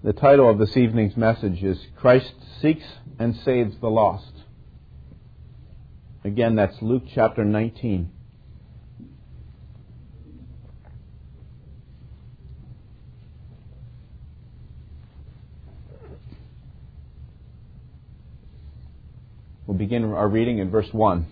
The title of this evening's message is Christ Seeks and Saves the Lost. Again, that's Luke chapter 19. We'll begin our reading in verse 1.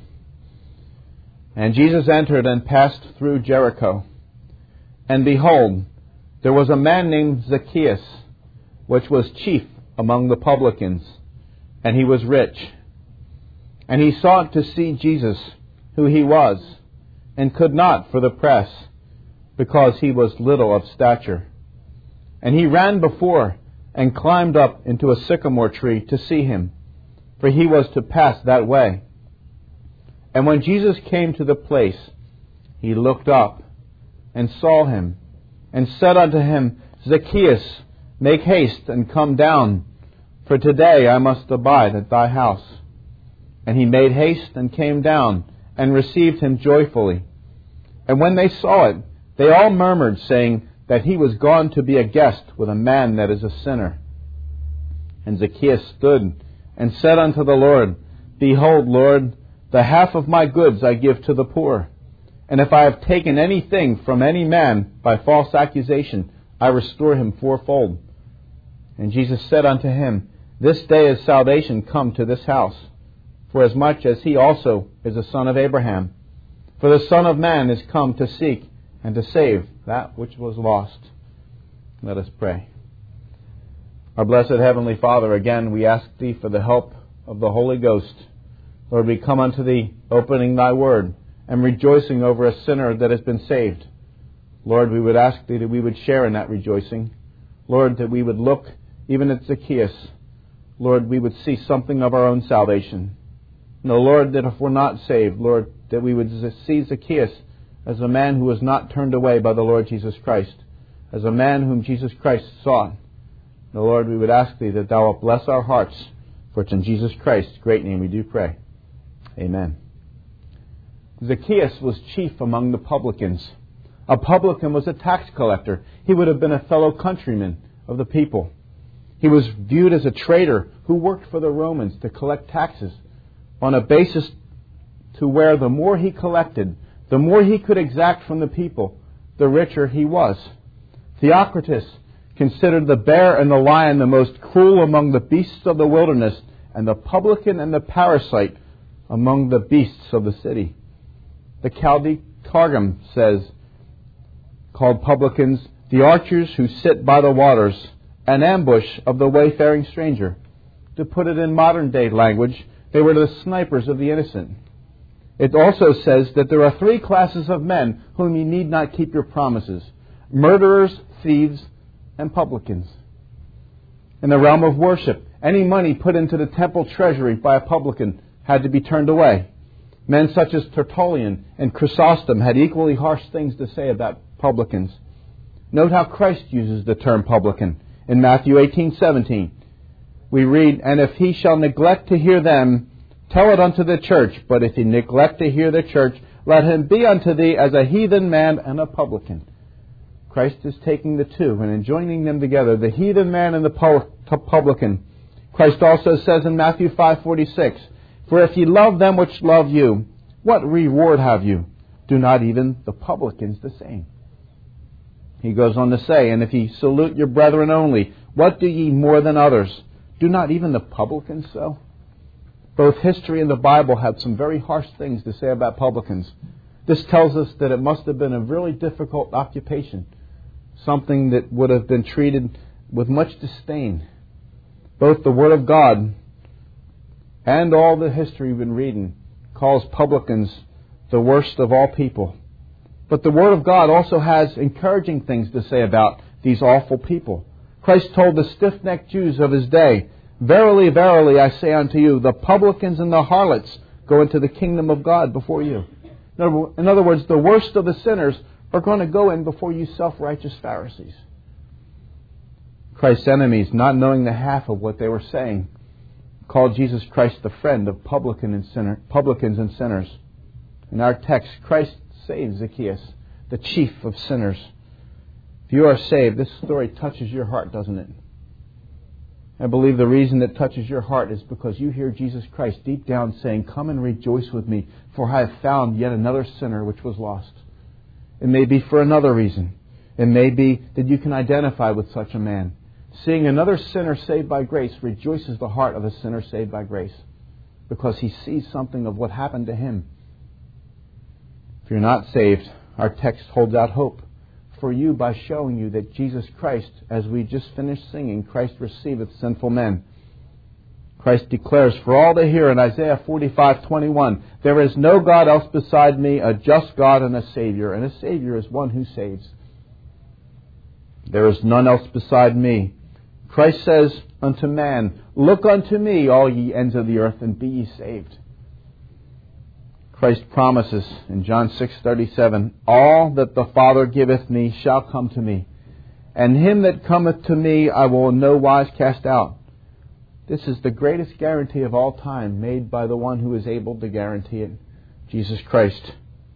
And Jesus entered and passed through Jericho. And behold, there was a man named Zacchaeus, which was chief among the publicans, and he was rich. And he sought to see Jesus, who he was, and could not for the press, because he was little of stature. And he ran before, and climbed up into a sycamore tree to see him, for he was to pass that way. And when Jesus came to the place, he looked up, and saw him, and said unto him, Zacchaeus, make haste and come down, for today I must abide at thy house. And he made haste and came down, and received him joyfully. And when they saw it, they all murmured, saying that he was gone to be a guest with a man that is a sinner. And Zacchaeus stood and said unto the Lord, Behold, Lord, the half of my goods I give to the poor. And if I have taken anything from any man by false accusation, I restore him fourfold. And Jesus said unto him, This day is salvation come to this house, forasmuch as he also is a son of Abraham. For the Son of Man is come to seek and to save that which was lost. Let us pray. Our blessed Heavenly Father, again we ask Thee for the help of the Holy Ghost. Lord, we come unto Thee, opening Thy Word, and rejoicing over a sinner that has been saved. Lord, we would ask Thee that we would share in that rejoicing. Lord, that we would look even at Zacchaeus. Lord, we would see something of our own salvation. No, Lord, that if we're not saved, Lord, that we would see Zacchaeus as a man who was not turned away by the Lord Jesus Christ, as a man whom Jesus Christ sought. No, Lord, we would ask Thee that Thou wilt bless our hearts, for it's in Jesus Christ's great name we do pray. Amen. Zacchaeus was chief among the publicans. A publican was a tax collector. He would have been a fellow countryman of the people. He was viewed as a traitor who worked for the Romans to collect taxes on a basis to where the more he collected, the more he could exact from the people, the richer he was. Theocritus considered the bear and the lion the most cruel among the beasts of the wilderness, and the publican and the parasite among the beasts of the city. The Chaldee Targum says, called publicans, the archers who sit by the waters, an ambush of the wayfaring stranger. To put it in modern day language, they were the snipers of the innocent. It also says that there are three classes of men whom you need not keep your promises: murderers, thieves, and publicans. In the realm of worship, any money put into the temple treasury by a publican had to be turned away. Men such as Tertullian and Chrysostom had equally harsh things to say about publicans. Note how Christ uses the term publican. In Matthew 18:17, we read, And if he shall neglect to hear them, tell it unto the church. But if he neglect to hear the church, let him be unto thee as a heathen man and a publican. Christ is taking the two and joining them together, the heathen man and the publican. Christ also says in Matthew 5:46, For if ye love them which love you, what reward have you? Do not even the publicans the same? He goes on to say, And if ye salute your brethren only, what do ye more than others? Do not even the publicans so? Both history and the Bible have some very harsh things to say about publicans. This tells us that it must have been a really difficult occupation, something that would have been treated with much disdain. Both the Word of God and all the history we've been reading calls publicans the worst of all people. But the Word of God also has encouraging things to say about these awful people. Christ told the stiff-necked Jews of His day, Verily, verily, I say unto you, the publicans and the harlots go into the kingdom of God before you. In other words, the worst of the sinners are going to go in before you self-righteous Pharisees. Christ's enemies, not knowing the half of what they were saying, called Jesus Christ the friend of publicans and sinners. In our text, Christ saved Zacchaeus, the chief of sinners. If you are saved, this story touches your heart, doesn't it? I believe the reason that touches your heart is because you hear Jesus Christ deep down saying, "Come and rejoice with me, for I have found yet another sinner which was lost." It may be for another reason. It may be that you can identify with such a man. Seeing another sinner saved by grace rejoices the heart of a sinner saved by grace, because he sees something of what happened to him. If you're not saved, our text holds out hope for you by showing you that Jesus Christ, as we just finished singing, Christ receiveth sinful men. Christ declares for all to hear in Isaiah 45:21, "There is no God else beside me, a just God and a Savior." And a Savior is one who saves. "There is none else beside me." Christ says unto man, "Look unto me, all ye ends of the earth, and be ye saved." Christ promises in John 6:37, "All that the Father giveth me shall come to me, and him that cometh to me I will in no wise cast out." This is the greatest guarantee of all time, made by the one who is able to guarantee it, Jesus Christ.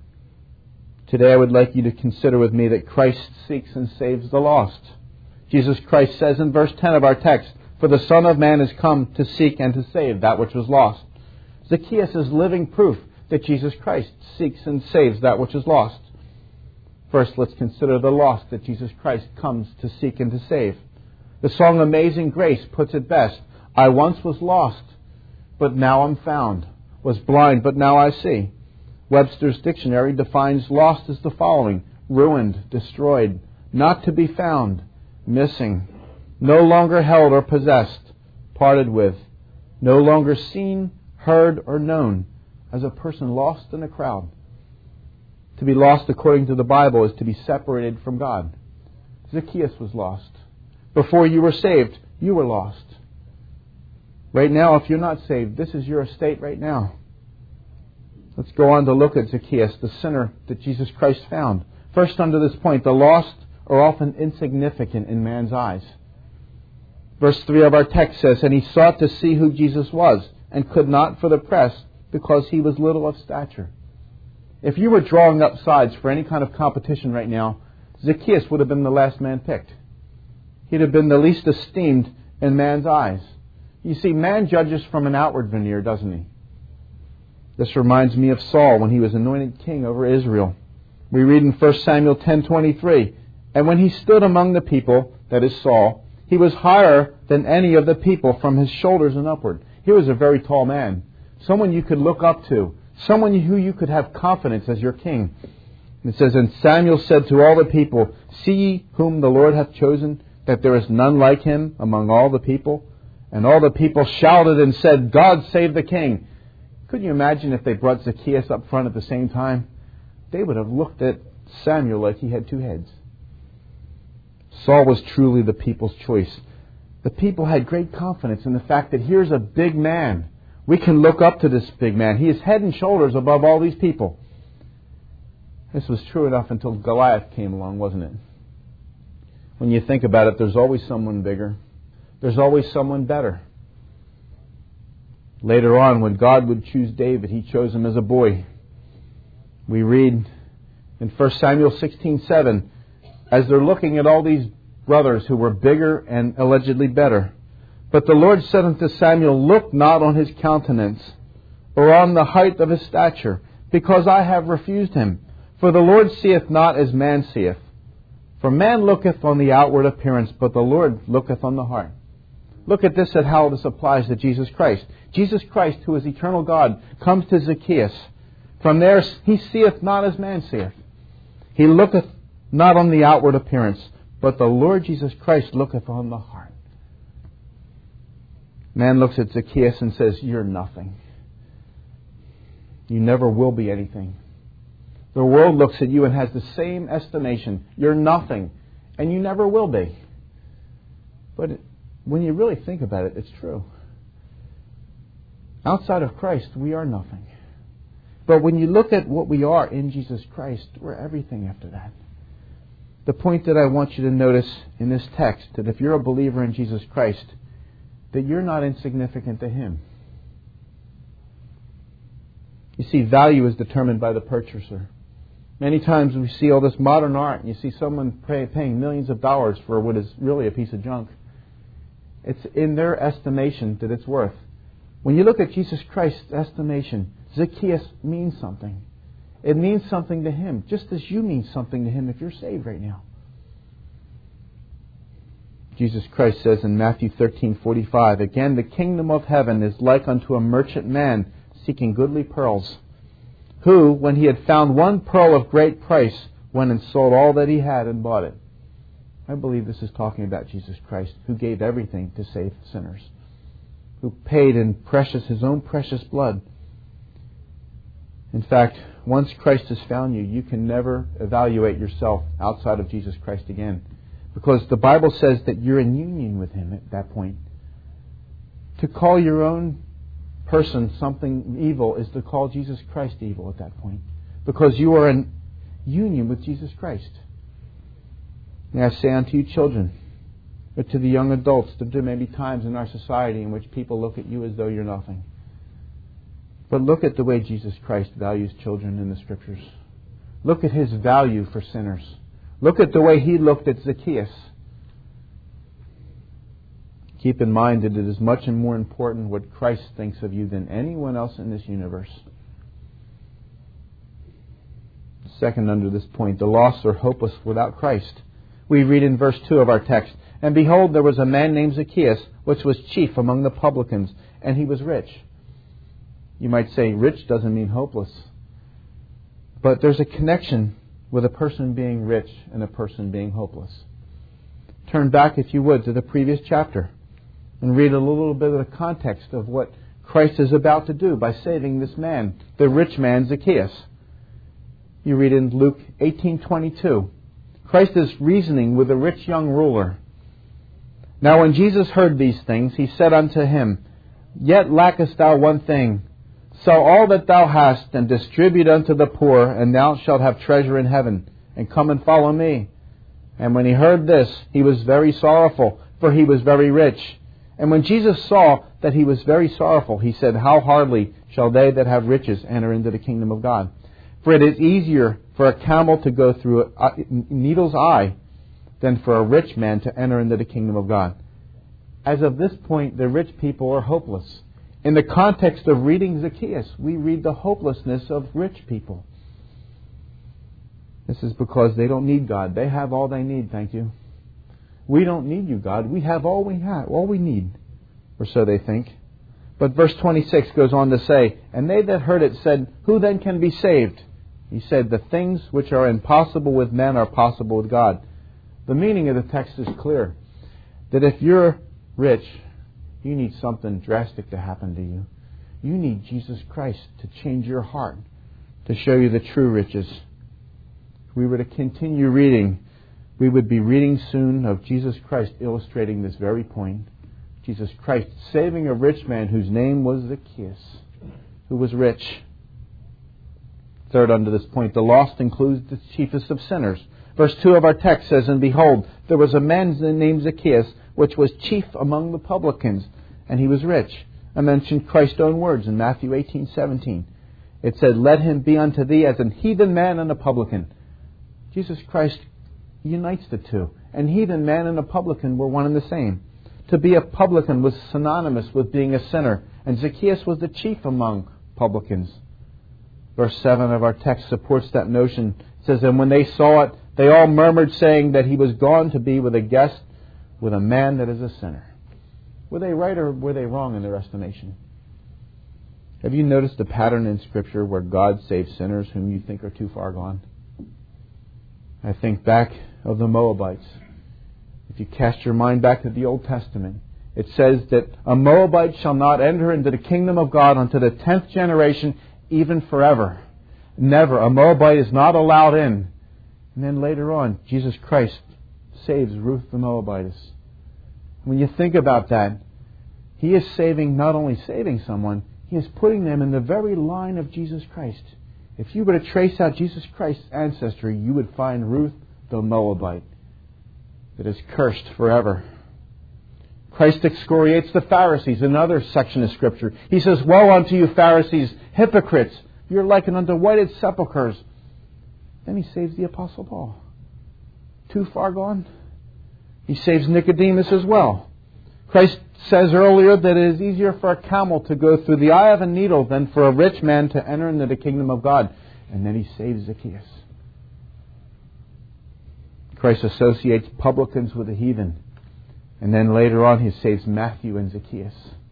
Today I would like you to consider with me that Christ seeks and saves the lost. Jesus Christ says in verse 10 of our text, "For the Son of Man is come to seek and to save that which was lost." Zacchaeus is living proof that Jesus Christ seeks and saves that which is lost. First, let's consider the lost that Jesus Christ comes to seek and to save. The song Amazing Grace puts it best. "I once was lost, but now I'm found. Was blind, but now I see." Webster's dictionary defines lost as the following: ruined, destroyed, not to be found, missing, no longer held or possessed, parted with, no longer seen, heard, or known, as a person lost in a crowd. To be lost, according to the Bible, is to be separated from God. Zacchaeus was lost. Before you were saved, you were lost. Right now, if you're not saved, this is your estate right now. Let's go on to look at Zacchaeus, the sinner that Jesus Christ found. First, under this point, the lost are often insignificant in man's eyes. Verse 3 of our text says, "And he sought to see who Jesus was, and could not for the press, because he was little of stature." If you were drawing up sides for any kind of competition right now, Zacchaeus would have been the last man picked. He'd have been the least esteemed in man's eyes. You see, man judges from an outward veneer, doesn't he? This reminds me of Saul when he was anointed king over Israel. We read in 1 Samuel 10:23, "And when he stood among the people," that is Saul, "he was higher than any of the people from his shoulders and upward." He was a very tall man, someone you could look up to, someone who you could have confidence as your king. And it says, "And Samuel said to all the people, See ye whom the Lord hath chosen, that there is none like him among all the people? And all the people shouted and said, God save the king." Could you imagine if they brought Zacchaeus up front at the same time? They would have looked at Samuel like he had two heads. Saul was truly the people's choice. The people had great confidence in the fact that here's a big man. We can look up to this big man. He is head and shoulders above all these people. This was true enough until Goliath came along, wasn't it? When you think about it, there's always someone bigger. There's always someone better. Later on, when God would choose David, He chose him as a boy. We read in 1 Samuel 16:7, as they're looking at all these brothers who were bigger and allegedly better, "But the Lord said unto Samuel, Look not on his countenance, or on the height of his stature, because I have refused him. For the Lord seeth not as man seeth. For man looketh on the outward appearance, but the Lord looketh on the heart." Look at this, at how this applies to Jesus Christ. Jesus Christ, who is eternal God, comes to Zacchaeus. From there he seeth not as man seeth. He looketh not on the outward appearance, but the Lord Jesus Christ looketh on the heart. Man looks at Zacchaeus and says, "You're nothing. You never will be anything." The world looks at you and has the same estimation. You're nothing, and you never will be. But when you really think about it, it's true. Outside of Christ, we are nothing. But when you look at what we are in Jesus Christ, we're everything after that. The point that I want you to notice in this text, that if you're a believer in Jesus Christ, that you're not insignificant to Him. You see, value is determined by the purchaser. Many times we see all this modern art, and you see someone paying millions of dollars for what is really a piece of junk. It's in their estimation that it's worth. When you look at Jesus Christ's estimation, Zacchaeus means something. It means something to him, just as you mean something to him if you're saved right now. Jesus Christ says in Matthew 13:45, again, the kingdom of heaven is like unto a merchant man seeking goodly pearls, who, when he had found one pearl of great price, went and sold all that he had and bought it. I believe this is talking about Jesus Christ, who gave everything to save sinners, who paid in his own precious blood. In fact, once Christ has found you, you can never evaluate yourself outside of Jesus Christ again. Because the Bible says that you're in union with Him at that point. To call your own person something evil is to call Jesus Christ evil at that point. Because you are in union with Jesus Christ. May I say unto you, children, or to the young adults, that there may be times in our society in which people look at you as though you're nothing. But look at the way Jesus Christ values children in the Scriptures. Look at His value for sinners. Look at the way He looked at Zacchaeus. Keep in mind that it is much and more important what Christ thinks of you than anyone else in this universe. Second, under this point, the lost are hopeless without Christ. We read in verse 2 of our text, and behold, there was a man named Zacchaeus, which was chief among the publicans, and he was rich. You might say rich doesn't mean hopeless. But there's a connection with a person being rich and a person being hopeless. Turn back, if you would, to the previous chapter and read a little bit of the context of what Christ is about to do by saving this man, the rich man Zacchaeus. You read in Luke 18:22. Christ is reasoning with a rich young ruler. Now when Jesus heard these things, He said unto him, Yet lackest thou one thing. Sell all that thou hast, and distribute unto the poor, and thou shalt have treasure in heaven. And come and follow me. And when he heard this, he was very sorrowful, for he was very rich. And when Jesus saw that he was very sorrowful, He said, How hardly shall they that have riches enter into the kingdom of God? For it is easier for a camel to go through a needle's eye than for a rich man to enter into the kingdom of God. As of this point, the rich people are hopeless. In the context of reading Zacchaeus, we read the hopelessness of rich people. This is because they don't need God. They have all they need, thank you. We don't need you, God. We have all we need. Or so they think. But verse 26 goes on to say, And they that heard it said, Who then can be saved? He said, The things which are impossible with men are possible with God. The meaning of the text is clear. That if you're rich, you need something drastic to happen to you. You need Jesus Christ to change your heart, to show you the true riches. If we were to continue reading, we would be reading soon of Jesus Christ illustrating this very point. Jesus Christ saving a rich man whose name was Zacchaeus, who was rich. Third, under this point, the lost includes the chiefest of sinners. Verse 2 of our text says, And behold, there was a man named Zacchaeus, which was chief among the publicans, and he was rich. I mentioned Christ's own words in Matthew 18:17. It said, Let him be unto thee as an heathen man and a publican. Jesus Christ unites the two. An heathen man and a publican were one and the same. To be a publican was synonymous with being a sinner, and Zacchaeus was the chief among publicans. Verse 7 of our text supports that notion. It says, And when they saw it, they all murmured, saying that he was gone to be with a guest, with a man that is a sinner. Were they right or were they wrong in their estimation? Have you noticed a pattern in Scripture where God saves sinners whom you think are too far gone? I think back of the Moabites. If you cast your mind back to the Old Testament, it says that a Moabite shall not enter into the kingdom of God unto the 10th generation, even forever. Never. A Moabite is not allowed in. And then later on, Jesus Christ saves Ruth the Moabitess. When you think about that, He is not only saving someone, He is putting them in the very line of Jesus Christ. If you were to trace out Jesus Christ's ancestry, you would find Ruth the Moabite that is cursed forever. Christ excoriates the Pharisees, another section of Scripture. He says, Woe unto you, Pharisees, hypocrites! You're likened unto whited sepulchres. Then He saves the Apostle Paul. Too far gone? He saves Nicodemus as well. Christ says earlier that it is easier for a camel to go through the eye of a needle than for a rich man to enter into the kingdom of God. And then He saves Zacchaeus. Christ associates publicans with the heathen. And then later on He saves Matthew and Zacchaeus.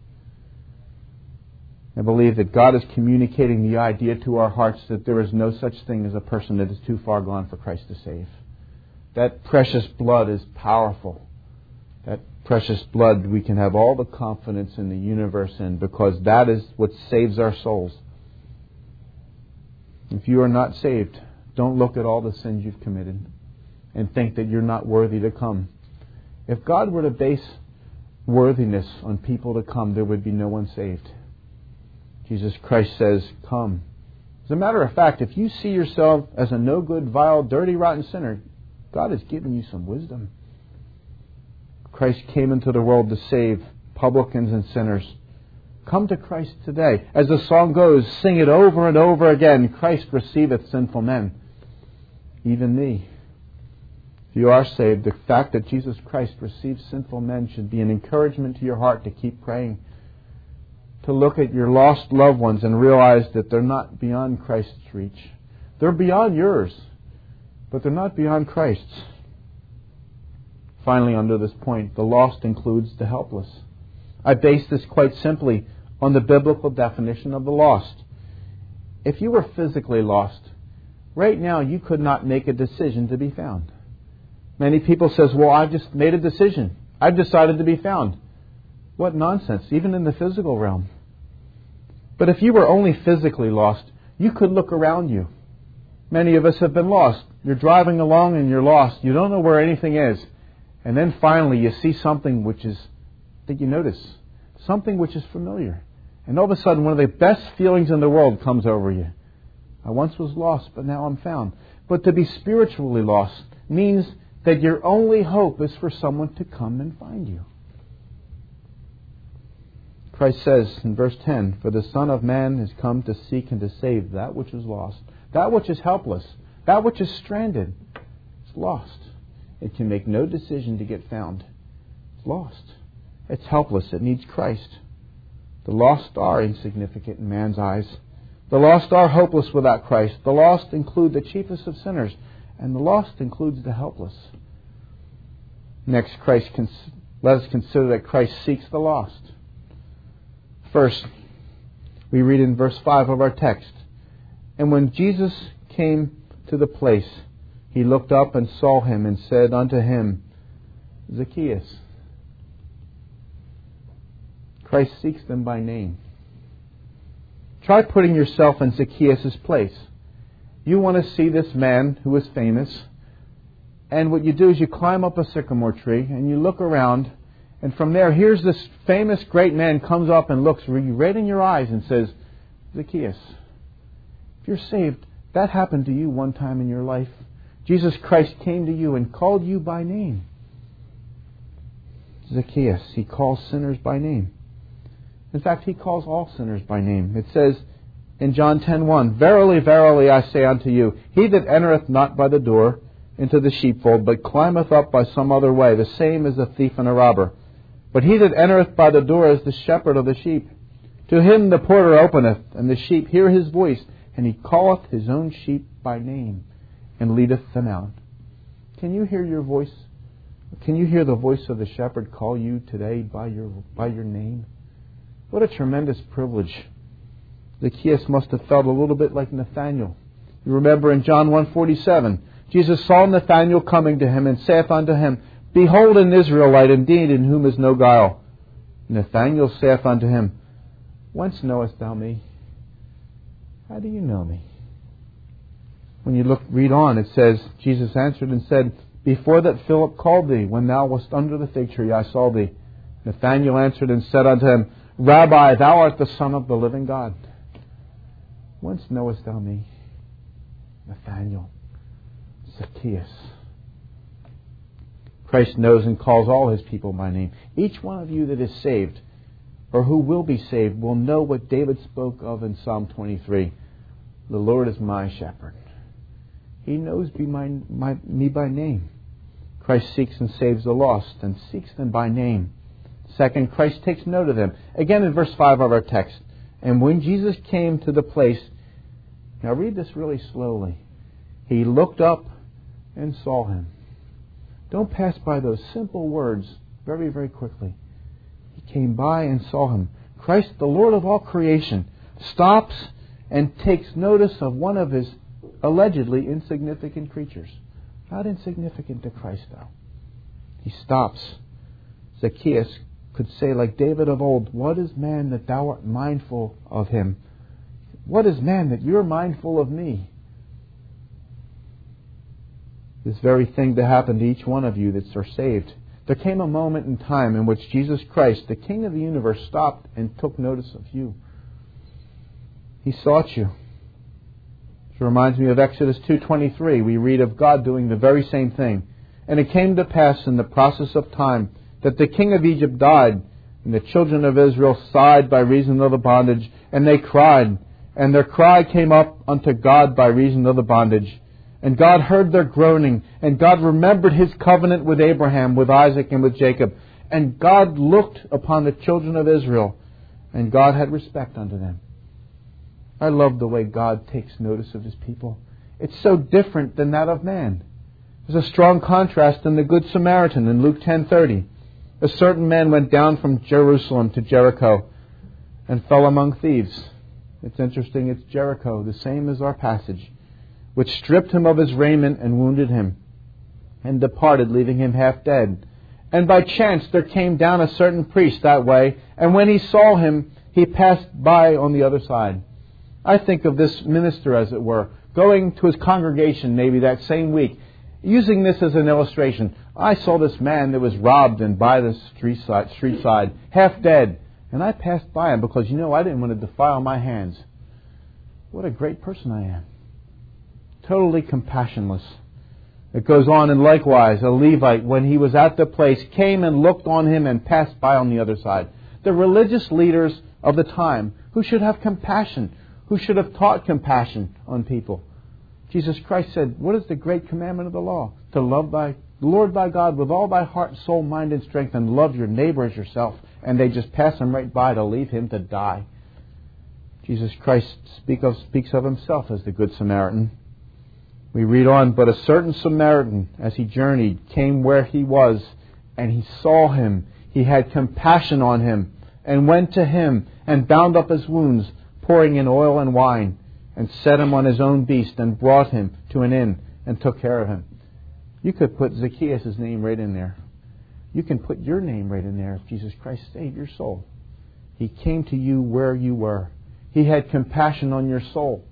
I believe that God is communicating the idea to our hearts that there is no such thing as a person that is too far gone for Christ to save. That precious blood is powerful. That precious blood we can have all the confidence in the universe in, because that is what saves our souls. If you are not saved, don't look at all the sins you've committed and think that you're not worthy to come. If God were to base worthiness on people to come, there would be no one saved. Jesus Christ says, come. As a matter of fact, if you see yourself as a no good, vile, dirty, rotten sinner, God has given you some wisdom. Christ came into the world to save publicans and sinners. Come to Christ today. As the song goes, sing it over and over again. Christ receiveth sinful men, even thee. If you are saved, the fact that Jesus Christ receives sinful men should be an encouragement to your heart to keep praying, to look at your lost loved ones and realize that they're not beyond Christ's reach. They're beyond yours, but they're not beyond Christ's. Finally, under this point, the lost includes the helpless. I base this quite simply on the biblical definition of the lost. If you were physically lost, right now you could not make a decision to be found. Many people says, well, I've just made a decision. I've decided to be found. What nonsense, even in the physical realm. But if you were only physically lost, you could look around you. Many of us have been lost. You're driving along and you're lost. You don't know where anything is. And then finally you see something that you notice. Something which is familiar. And all of a sudden one of the best feelings in the world comes over you. I once was lost, but now I'm found. But to be spiritually lost means that your only hope is for someone to come and find you. Christ says in verse 10, for the Son of Man has come to seek and to save that which is lost. That which is helpless. That which is stranded. It's lost. It can make no decision to get found. It's lost. It's helpless. It needs Christ. The lost are insignificant in man's eyes. The lost are hopeless without Christ. The lost include the chiefest of sinners. And the lost includes the helpless. Next, let us consider that Christ seeks the lost. First, we read in verse 5 of our text, and when Jesus came to the place, He looked up and saw him and said unto him, Zacchaeus. Christ seeks them by name. Try putting yourself in Zacchaeus' place. You want to see this man who is famous, and what you do is you climb up a sycamore tree and you look around, and from there, here's this famous great man comes up and looks right in your eyes and says, Zacchaeus. If you're saved, that happened to you one time in your life. Jesus Christ came to you and called you by name. Zacchaeus, He calls sinners by name. In fact, He calls all sinners by name. It says in John 10:1, Verily, verily, I say unto you, he that entereth not by the door into the sheepfold, but climbeth up by some other way, the same is a thief and a robber. But he that entereth by the door is the shepherd of the sheep. To him the porter openeth, and the sheep hear his voice, and he calleth his own sheep by name, and leadeth them out. Can you hear your voice? Can you hear the voice of the shepherd call you today by your name? What a tremendous privilege. Zacchaeus must have felt a little bit like Nathanael. You remember in John 1:47, Jesus saw Nathanael coming to him, and saith unto him, Behold an Israelite indeed, in whom is no guile. Nathanael saith unto him, Whence knowest thou me? How do you know me? When you read on, it says, Jesus answered and said, Before that Philip called thee, when thou wast under the fig tree, I saw thee. Nathanael answered and said unto him, Rabbi, thou art the Son of the living God. Whence knowest thou me? Nathanael, Zacchaeus. Christ knows and calls all His people by name. Each one of you that is saved, or who will be saved, will know what David spoke of in Psalm 23. The Lord is my shepherd. He knows me by name. Christ seeks and saves the lost, and seeks them by name. Second, Christ takes note of them. Again in verse 5 of our text. And when Jesus came to the place, now read this really slowly. He looked up and saw him. Don't pass by those simple words very, very quickly. He came by and saw him. Christ, the Lord of all creation, stops and takes notice of one of his allegedly insignificant creatures. Not insignificant to Christ, though. He stops. Zacchaeus could say, like David of old, "What is man that thou art mindful of him? What is man that you're mindful of me?" This very thing to happen to each one of you that are saved. There came a moment in time in which Jesus Christ, the King of the universe, stopped and took notice of you. He sought you. It reminds me of Exodus 2:23. We read of God doing the very same thing. And it came to pass in the process of time that the king of Egypt died, and the children of Israel sighed by reason of the bondage, and they cried, and their cry came up unto God by reason of the bondage. And God heard their groaning, and God remembered His covenant with Abraham, with Isaac, and with Jacob. And God looked upon the children of Israel, and God had respect unto them. I love the way God takes notice of His people. It's so different than that of man. There's a strong contrast in the Good Samaritan in Luke 10:30. A certain man went down from Jerusalem to Jericho and fell among thieves. It's interesting, it's Jericho, the same as our passage, which stripped him of his raiment and wounded him, and departed, leaving him half dead. And by chance there came down a certain priest that way, and when he saw him, he passed by on the other side. I think of this minister, as it were, going to his congregation maybe that same week, using this as an illustration. I saw this man that was robbed and by the street side, half dead, and I passed by him because, I didn't want to defile my hands. What a great person I am. Totally compassionless. It goes on, and likewise, a Levite, when he was at the place, came and looked on him and passed by on the other side. The religious leaders of the time, who should have compassion, who should have taught compassion on people. Jesus Christ said, what is the great commandment of the law? To love thy Lord thy God with all thy heart, soul, mind, and strength, and love your neighbor as yourself. And they just pass him right by to leave him to die. Jesus Christ speaks of himself as the Good Samaritan. We read on, but a certain Samaritan, as he journeyed, came where he was, and he saw him. He had compassion on him, and went to him, and bound up his wounds, pouring in oil and wine, and set him on his own beast, and brought him to an inn, and took care of him. You could put Zacchaeus' name right in there. You can put your name right in there if Jesus Christ saved your soul. He came to you where you were. He had compassion on your soul,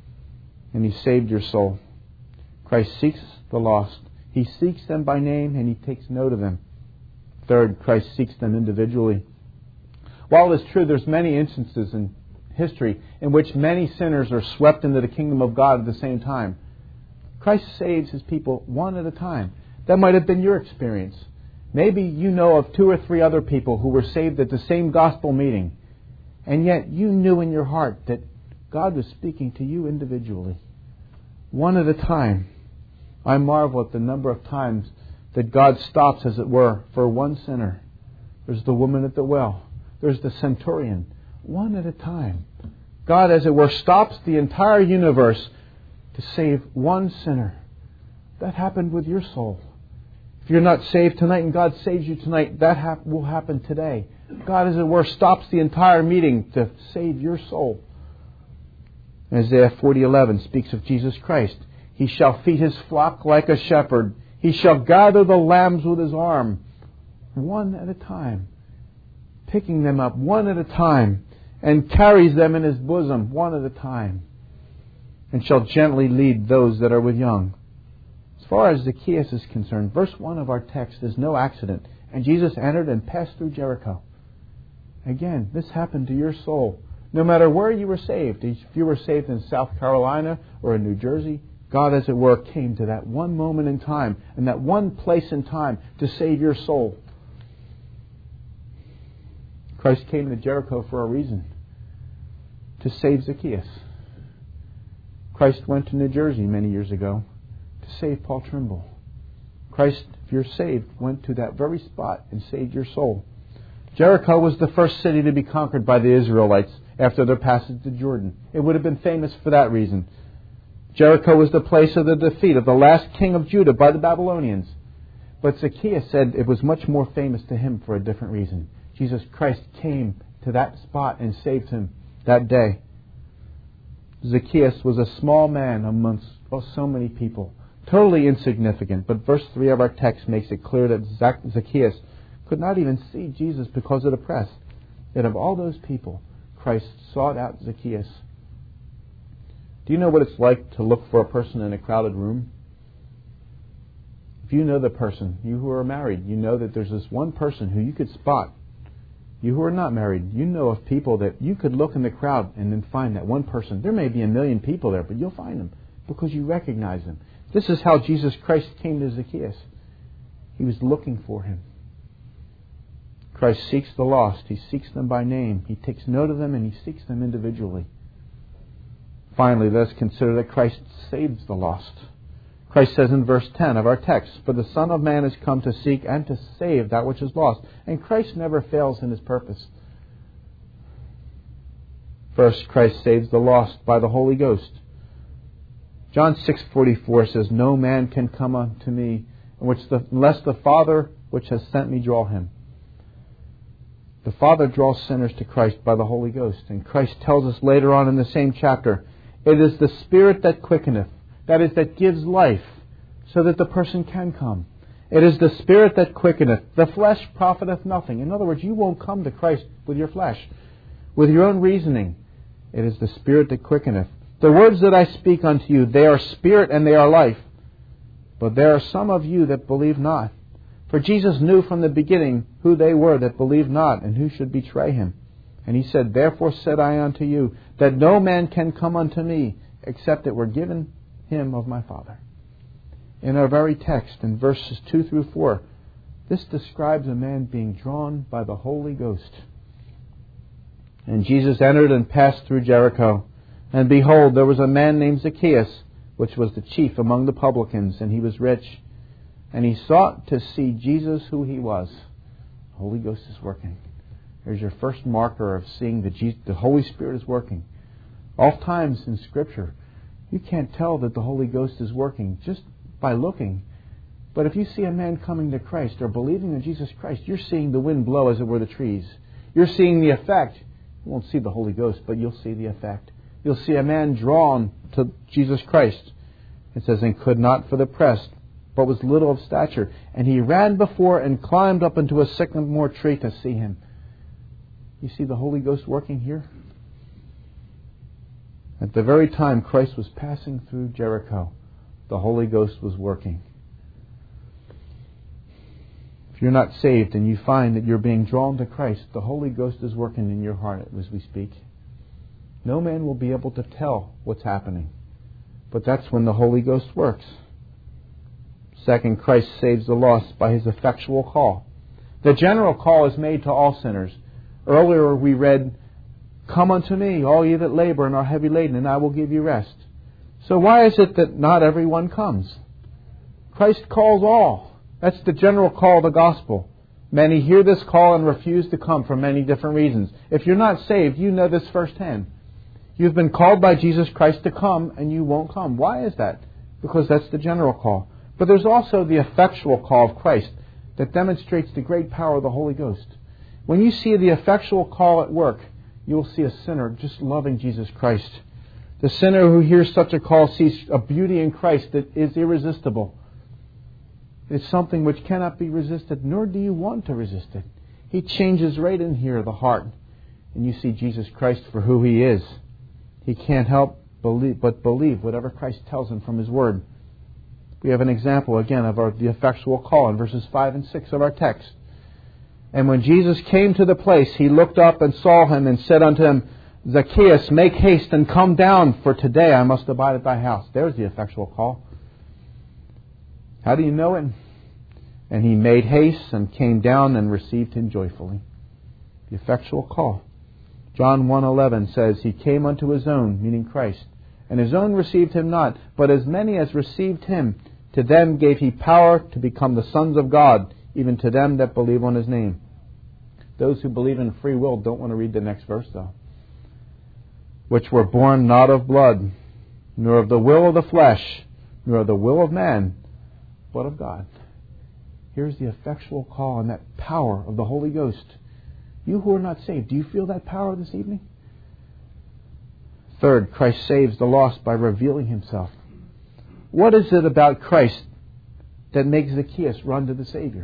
and He saved your soul. Christ seeks the lost. He seeks them by name, and He takes note of them. Third, Christ seeks them individually. While it's true there's many instances in history in which many sinners are swept into the kingdom of God at the same time, Christ saves His people one at a time. That might have been your experience. Maybe you know of 2 or 3 other people who were saved at the same gospel meeting, and yet you knew in your heart that God was speaking to you individually, one at a time. I marvel at the number of times that God stops, as it were, for one sinner. There's the woman at the well. There's the centurion. One at a time. God, as it were, stops the entire universe to save one sinner. That happened with your soul. If you're not saved tonight and God saves you tonight, that will happen today. God, as it were, stops the entire meeting to save your soul. Isaiah 40:11 speaks of Jesus Christ. He shall feed His flock like a shepherd. He shall gather the lambs with His arm, one at a time, picking them up one at a time, and carries them in His bosom one at a time, and shall gently lead those that are with young. As far as Zacchaeus is concerned, verse 1 of our text is no accident. And Jesus entered and passed through Jericho. Again, this happened to your soul. No matter where you were saved, if you were saved in South Carolina or in New Jersey, God, as it were, came to that one moment in time and that one place in time to save your soul. Christ came to Jericho for a reason, to save Zacchaeus. Christ went to New Jersey many years ago to save Paul Trimble. Christ, if you're saved, went to that very spot and saved your soul. Jericho was the first city to be conquered by the Israelites after their passage to Jordan. It would have been famous for that reason. Jericho was the place of the defeat of the last king of Judah by the Babylonians. But Zacchaeus said it was much more famous to him for a different reason. Jesus Christ came to that spot and saved him that day. Zacchaeus was a small man amongst so many people, totally insignificant. But verse 3 of our text makes it clear that Zacchaeus could not even see Jesus because of the press. Yet of all those people, Christ sought out Zacchaeus. Do you know what it's like to look for a person in a crowded room? If you know the person, you who are married, you know that there's this one person who you could spot. You who are not married, you know of people that you could look in the crowd and then find that one person. There may be 1 million people there, but you'll find them because you recognize them. This is how Jesus Christ came to Zacchaeus. He was looking for him. Christ seeks the lost. He seeks them by name. He takes note of them and He seeks them individually. Finally, let us consider that Christ saves the lost. Christ says in verse 10 of our text, "For the Son of Man is come to seek and to save that which is lost." And Christ never fails in His purpose. First, Christ saves the lost by the Holy Ghost. John 6:44 says, "No man can come unto me unless the Father which has sent me draw him." The Father draws sinners to Christ by the Holy Ghost. And Christ tells us later on in the same chapter, "It is the Spirit that quickeneth," that is, that gives life, so that the person can come. It is the Spirit that quickeneth. The flesh profiteth nothing. In other words, you won't come to Christ with your flesh, with your own reasoning. It is the Spirit that quickeneth. "The words that I speak unto you, they are spirit and they are life. But there are some of you that believe not." For Jesus knew from the beginning who they were that believed not and who should betray Him. And He said, "Therefore said I unto you, that no man can come unto me, except it were given him of my Father." In our very text, in verses 2 through 4, this describes a man being drawn by the Holy Ghost. "And Jesus entered and passed through Jericho. And behold, there was a man named Zacchaeus, which was the chief among the publicans, and he was rich. And he sought to see Jesus who He was." The Holy Ghost is working. There's your first marker of seeing that the Holy Spirit is working. Oftentimes in Scripture, you can't tell that the Holy Ghost is working just by looking. But if you see a man coming to Christ or believing in Jesus Christ, you're seeing the wind blow, as it were, the trees. You're seeing the effect. You won't see the Holy Ghost, but you'll see the effect. You'll see a man drawn to Jesus Christ. It says, "And could not for the press, but was little of stature. And he ran before and climbed up into a sycamore tree to see Him." You see the Holy Ghost working here? At the very time Christ was passing through Jericho, the Holy Ghost was working. If you're not saved and you find that you're being drawn to Christ, the Holy Ghost is working in your heart as we speak. No man will be able to tell what's happening, but that's when the Holy Ghost works. Second, Christ saves the lost by His effectual call. The general call is made to all sinners. Earlier we read, "Come unto me, all ye that labor and are heavy laden, and I will give you rest." So why is it that not everyone comes? Christ calls all. That's the general call of the gospel. Many hear this call and refuse to come for many different reasons. If you're not saved, you know this firsthand. You've been called by Jesus Christ to come, and you won't come. Why is that? Because that's the general call. But there's also the effectual call of Christ that demonstrates the great power of the Holy Ghost. When you see the effectual call at work, you will see a sinner just loving Jesus Christ. The sinner who hears such a call sees a beauty in Christ that is irresistible. It's something which cannot be resisted, nor do you want to resist it. He changes right in here, the heart, and you see Jesus Christ for who He is. He can't help but believe whatever Christ tells him from His Word. We have an example again of the effectual call in verses 5 and 6 of our text. "And when Jesus came to the place, He looked up and saw him and said unto him, Zacchaeus, make haste and come down, for today I must abide at thy house." There's the effectual call. How do you know it? "And he made haste and came down and received him joyfully." The effectual call. John 1:11 says, "He came unto His own," meaning Christ, "and His own received Him not. But as many as received Him, to them gave He power to become the sons of God, even to them that believe on His name." Those who believe in free will don't want to read the next verse, though. Which were born not of blood, nor of the will of the flesh, nor of the will of man, but of God. Here's the effectual call and that power of the Holy Ghost. You who are not saved, do you feel that power this evening? Third, Christ saves the lost by revealing Himself. What is it about Christ that makes Zacchaeus run to the Savior?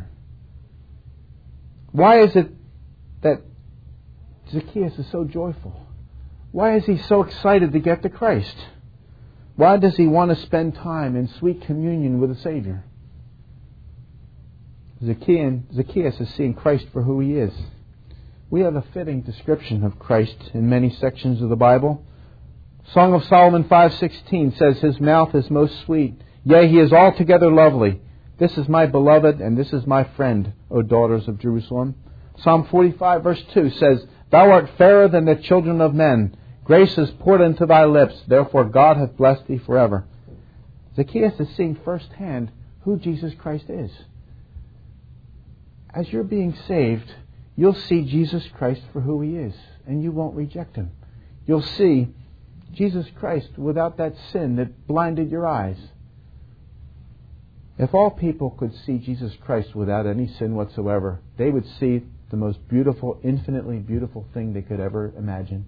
Why is it that Zacchaeus is so joyful? Why is he so excited to get to Christ? Why does he want to spend time in sweet communion with the Savior? Zacchaeus is seeing Christ for who He is. We have a fitting description of Christ in many sections of the Bible. Song of Solomon 5:16 says, His mouth is most sweet, yea, He is altogether lovely. This is my beloved, and this is my friend, O daughters of Jerusalem. Psalm 45 verse 2 says, Thou art fairer than the children of men. Grace is poured into thy lips, therefore God hath blessed thee forever. Zacchaeus is seeing firsthand who Jesus Christ is. As you're being saved, you'll see Jesus Christ for who He is, and you won't reject Him. You'll see Jesus Christ without that sin that blinded your eyes. If all people could see Jesus Christ without any sin whatsoever, they would see the most beautiful, infinitely beautiful thing they could ever imagine.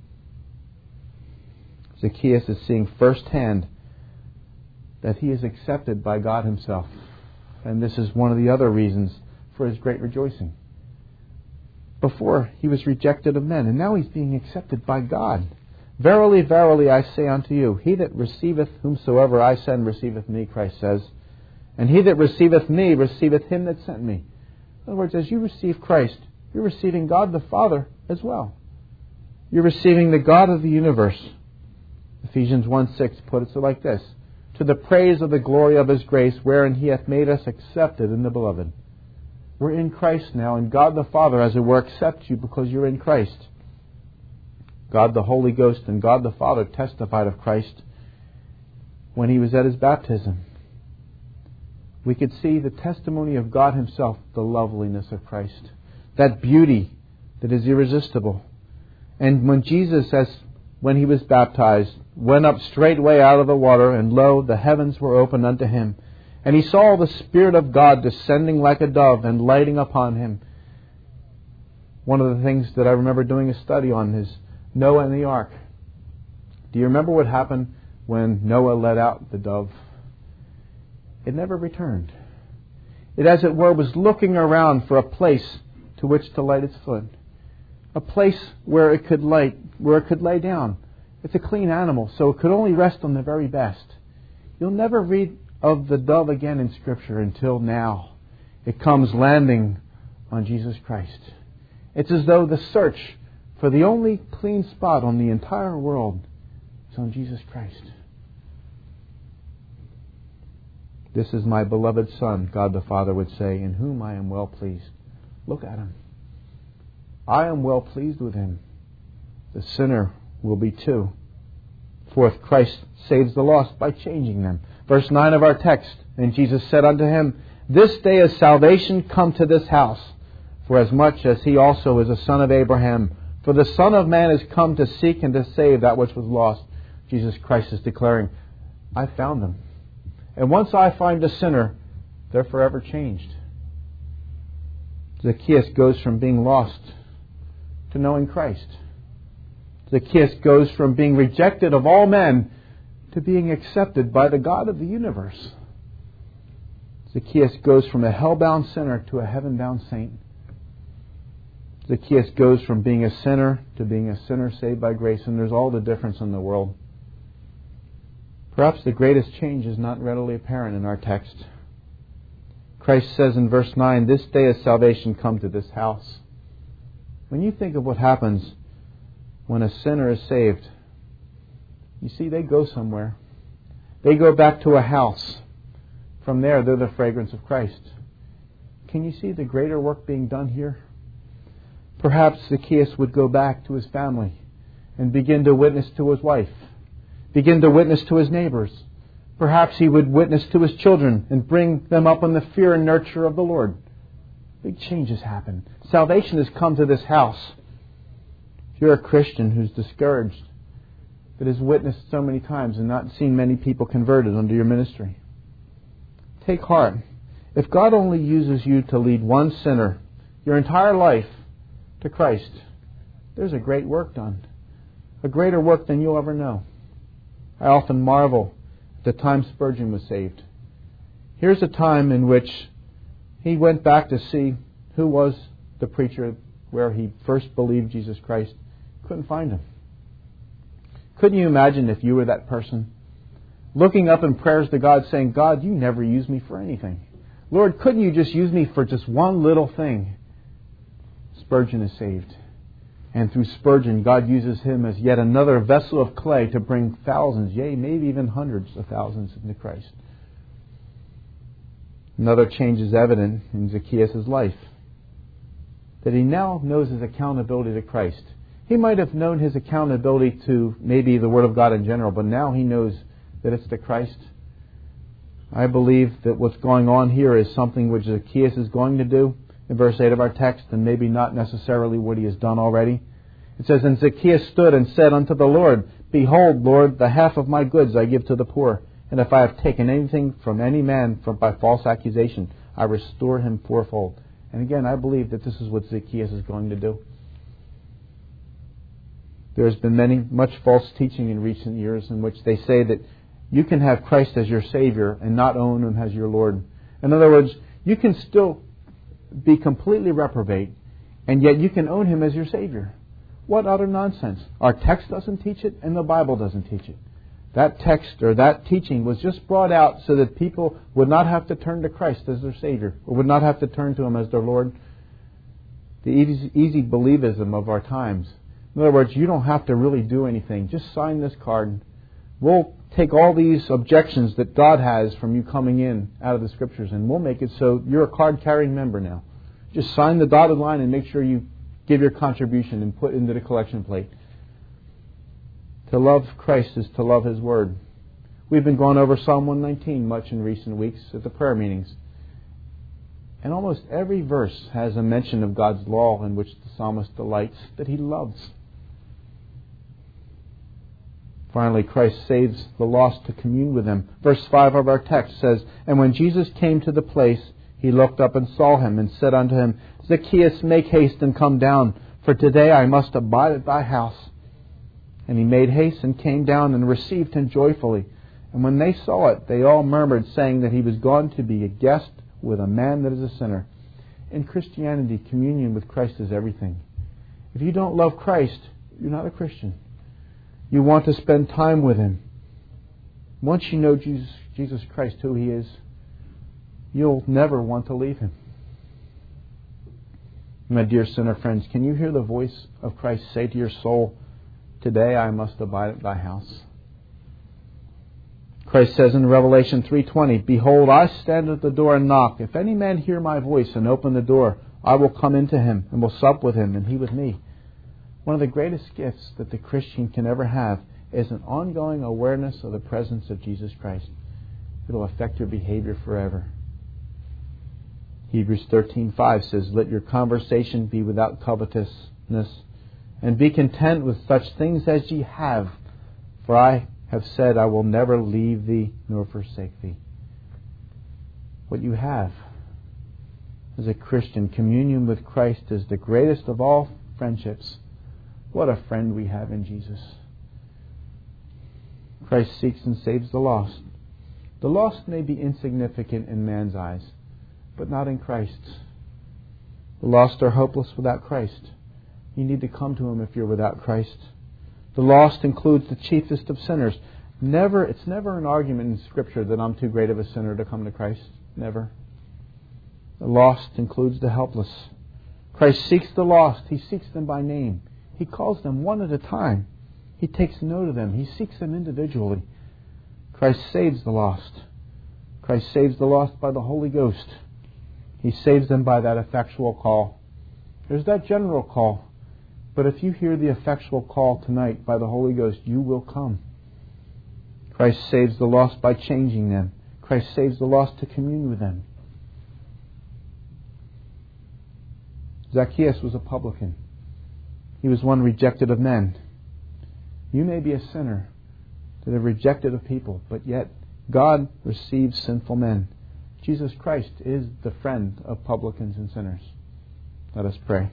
Zacchaeus is seeing firsthand that he is accepted by God Himself. And this is one of the other reasons for his great rejoicing. Before, he was rejected of men, and now he's being accepted by God. Verily, verily, I say unto you, he that receiveth whomsoever I send receiveth me, Christ says. And he that receiveth me receiveth Him that sent me. In other words, as you receive Christ, you're receiving God the Father as well. You're receiving the God of the universe. Ephesians 1:6 puts it like this, To the praise of the glory of His grace, wherein He hath made us accepted in the Beloved. We're in Christ now, and God the Father, as it were, accepts you because you're in Christ. God the Holy Ghost and God the Father testified of Christ when He was at His baptism. We could see the testimony of God Himself, the loveliness of Christ, that beauty that is irresistible. And when Jesus, when He was baptized, went up straightway out of the water, and lo, the heavens were opened unto Him. And He saw the Spirit of God descending like a dove and lighting upon Him. One of the things that I remember doing a study on is Noah and the ark. Do you remember what happened when Noah let out the dove? It never returned. It, as it were, was looking around for a place to which to light its foot. A place where it could lay down. It's a clean animal, so it could only rest on the very best. You'll never read of the dove again in Scripture until now. It comes landing on Jesus Christ. It's as though the search for the only clean spot on the entire world is on Jesus Christ. This is my beloved Son, God the Father would say, in whom I am well pleased. Look at Him. I am well pleased with Him. The sinner will be too. Fourth, Christ saves the lost by changing them. Verse 9 of our text, And Jesus said unto him, This day is salvation come to this house, for as much as he also is a son of Abraham. For the Son of Man is come to seek and to save that which was lost. Jesus Christ is declaring, I found them. And once I find a sinner, they're forever changed. Zacchaeus goes from being lost to knowing Christ. Zacchaeus goes from being rejected of all men to being accepted by the God of the universe. Zacchaeus goes from a hell-bound sinner to a heaven-bound saint. Zacchaeus goes from being a sinner to being a sinner saved by grace, and there's all the difference in the world. Perhaps the greatest change is not readily apparent in our text. Christ says in verse 9, This day is salvation come to this house. When you think of what happens when a sinner is saved, you see, they go somewhere. They go back to a house. From there, they're the fragrance of Christ. Can you see the greater work being done here? Perhaps Zacchaeus would go back to his family and begin to witness to his wife, begin to witness to his neighbors. Perhaps he would witness to his children and bring them up in the fear and nurture of the Lord. Big changes happen. Salvation has come to this house. If you're a Christian who's discouraged, that has witnessed so many times and not seen many people converted under your ministry, take heart. If God only uses you to lead one sinner your entire life to Christ, there's a great work done. A greater work than you'll ever know. I often marvel at the time Spurgeon was saved. Here's a time in which he went back to see who was the preacher where he first believed Jesus Christ. Couldn't find him. Couldn't you imagine if you were that person? Looking up in prayers to God saying, God, you never use me for anything. Lord, couldn't you just use me for just one little thing? Spurgeon is saved. And through Spurgeon, God uses him as yet another vessel of clay to bring thousands, yea, maybe even hundreds of thousands into Christ. Another change is evident in Zacchaeus' life. That he now knows his accountability to Christ. He might have known his accountability to maybe the Word of God in general, but now he knows that it's to Christ. I believe that what's going on here is something which Zacchaeus is going to do in verse 8 of our text, and maybe not necessarily what he has done already. It says, And Zacchaeus stood and said unto the Lord, Behold, Lord, the half of my goods I give to the poor, and if I have taken anything from any man by false accusation, I restore him fourfold. And again, I believe that this is what Zacchaeus is going to do. There has been much false teaching in recent years in which they say that you can have Christ as your Savior and not own Him as your Lord. In other words, you can still be completely reprobate, and yet you can own Him as your Savior. What utter nonsense. Our text doesn't teach it, and the Bible doesn't teach it. That text or that teaching was just brought out so that people would not have to turn to Christ as their Savior, or would not have to turn to Him as their Lord. The easy believism of our times. In other words, you don't have to really do anything. Just sign this card. We'll take all these objections that God has from you coming in out of the Scriptures, and we'll make it so you're a card-carrying member now. Just sign the dotted line and make sure you give your contribution and put into the collection plate. To love Christ is to love His Word. We've been going over Psalm 119 much in recent weeks at the prayer meetings. And almost every verse has a mention of God's law in which the psalmist delights, that he loves. Finally, Christ saves the lost to commune with Him. Verse 5 of our text says, And when Jesus came to the place, He looked up and saw him, and said unto him, Zacchaeus, make haste and come down, for today I must abide at thy house. And he made haste and came down and received him joyfully. And when they saw it, they all murmured, saying that he was gone to be a guest with a man that is a sinner. In Christianity, communion with Christ is everything. If you don't love Christ, you're not a Christian. You want to spend time with Him. Once you know Jesus Christ, who He is, you'll never want to leave Him. My dear sinner friends, can you hear the voice of Christ say to your soul, Today I must abide at thy house? Christ says in Revelation 3:20, Behold, I stand at the door and knock. If any man hear my voice and open the door, I will come into him and will sup with him and he with me. One of the greatest gifts that the Christian can ever have is an ongoing awareness of the presence of Jesus Christ. It will affect your behavior forever. Hebrews 13:5 says, Let your conversation be without covetousness, and be content with such things as ye have. For I have said, I will never leave thee nor forsake thee. What you have as a Christian, communion with Christ, is the greatest of all friendships. What a friend we have in Jesus. Christ seeks and saves the lost. The lost may be insignificant in man's eyes, but not in Christ's. The lost are hopeless without Christ. You need to come to Him if you're without Christ. The lost includes the chiefest of sinners. It's never an argument in Scripture that I'm too great of a sinner to come to Christ. Never. The lost includes the helpless. Christ seeks the lost. He seeks them by name. He calls them one at a time. He takes note of them. He seeks them individually. Christ saves the lost. Christ saves the lost by the Holy Ghost. He saves them by that effectual call. There's that general call. But if you hear the effectual call tonight by the Holy Ghost, you will come. Christ saves the lost by changing them. Christ saves the lost to commune with them. Zacchaeus was a publican. He was one rejected of men. You may be a sinner that are rejected of people, but yet God receives sinful men. Jesus Christ is the friend of publicans and sinners. Let us pray.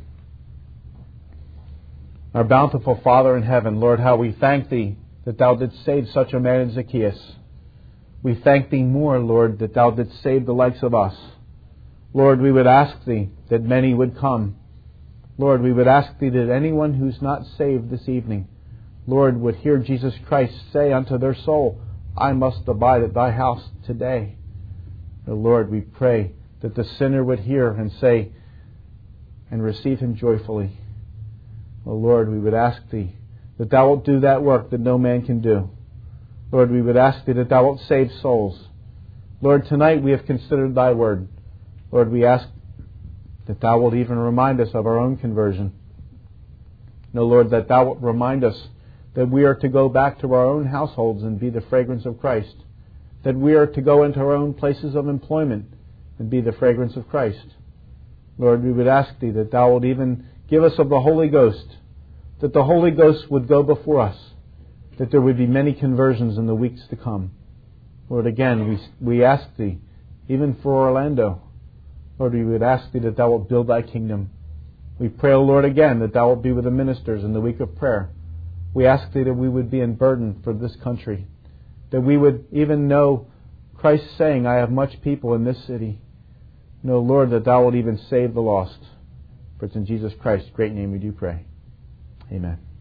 Our bountiful Father in heaven, Lord, how we thank Thee that Thou didst save such a man as Zacchaeus. We thank Thee more, Lord, that Thou didst save the likes of us. Lord, we would ask Thee that many would come. Lord, we would ask Thee that anyone who's not saved this evening, Lord, would hear Jesus Christ say unto their soul, I must abide at Thy house today. Lord, we pray that the sinner would hear and say and receive Him joyfully. Lord, we would ask Thee that Thou wilt do that work that no man can do. Lord, we would ask Thee that Thou wilt save souls. Lord, tonight we have considered Thy word. Lord, we ask that Thou wilt even remind us of our own conversion. Lord, that Thou wilt remind us that we are to go back to our own households and be the fragrance of Christ. That we are to go into our own places of employment and be the fragrance of Christ. Lord, we would ask Thee that Thou wilt even give us of the Holy Ghost, that the Holy Ghost would go before us, that there would be many conversions in the weeks to come. Lord, again, we ask Thee, even for Orlando, Lord, we would ask Thee that Thou wilt build Thy kingdom. We pray, O Lord, again, that Thou wilt be with the ministers in the week of prayer. We ask Thee that we would be in burden for this country, that we would even know Christ saying, I have much people in this city. No, Lord, that Thou wilt even save the lost. For it's in Jesus Christ's great name we do pray. Amen.